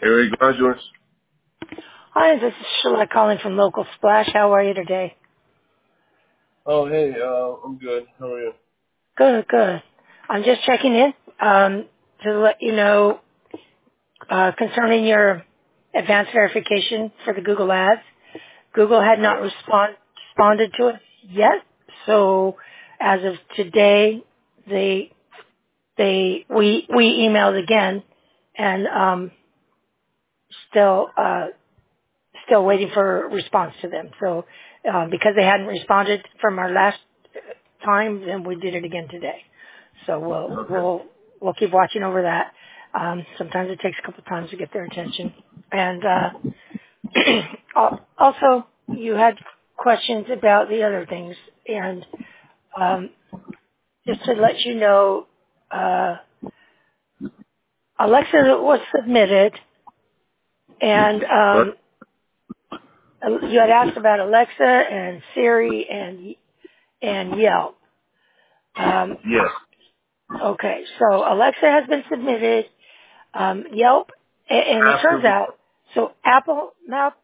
Eric Rogers. Hi, this is Sheila calling from Local Splash. How are you today? Oh, hey, I'm good. How are you? Good, good. I'm just checking in to let you know concerning your advanced verification for the Google Ads. Google had not responded to it yet, so as of today, we emailed again, and still waiting for a response to them. So because they hadn't responded from our last time, then we did it again today. So we'll keep watching over that. Sometimes it takes a couple of times to get their attention. And also, you had questions about the other things, and just to let you know, Alexa was submitted, and you had asked about Alexa and Siri and Yelp. Yes. Okay, so Alexa has been submitted. Yelp, and it turns out, so Apple Maps,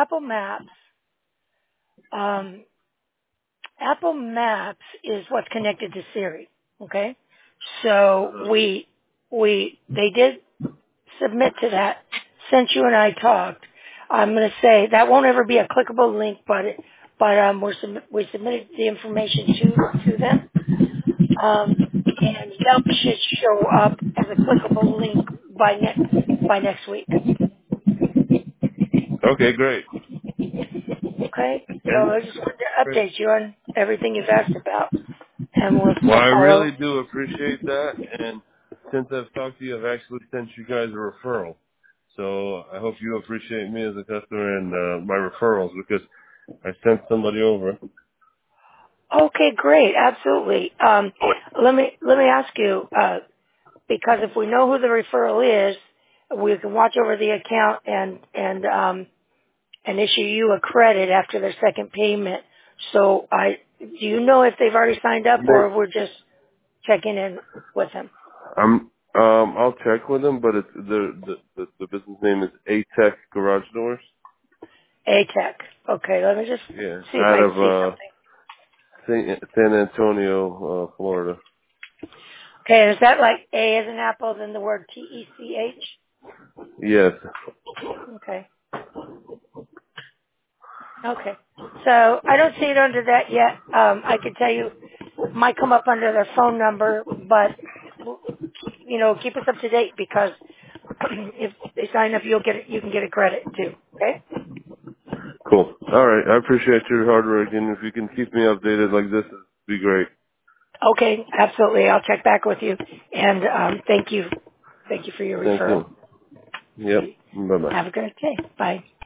Apple Maps is what's connected to Siri. Okay, so they did submit to that since you and I talked. I'm going to say that won't ever be a clickable link, but we submitted the information to them. And Yelp should show up as a clickable link by next week. Okay, great. Okay? So And I just wanted to update you on everything you've asked about. And we'll well, I follow. really do appreciate that. And since I've talked to you, I've actually sent you guys a referral. So I hope you appreciate me as a customer and my referrals because I sent somebody over. Okay, great. Absolutely. Let me ask you, because if we know who the referral is, we can watch over the account and issue you a credit after their second payment. So do you know if they've already signed up or we're just checking in with them? I'll check with them, but it's the business name is ATech Garage Doors. A-Tech. Okay, let me just Yeah, see if out I can see of something. San Antonio, Florida. Okay, is that like A as an apple, then the word T-E-C-H? Yes. Okay. Okay. So I don't see it under that yet. I can tell you, it might come up under their phone number, but, keep us up to date because if they sign up, you can get a credit too. Okay? Cool. All right. I appreciate your hard work, and if you can keep me updated like this, it'd be great. Okay, absolutely. I'll check back with you. And thank you. Thank you for your Thank referral. you. Yep. Bye bye. Have a great day. Bye.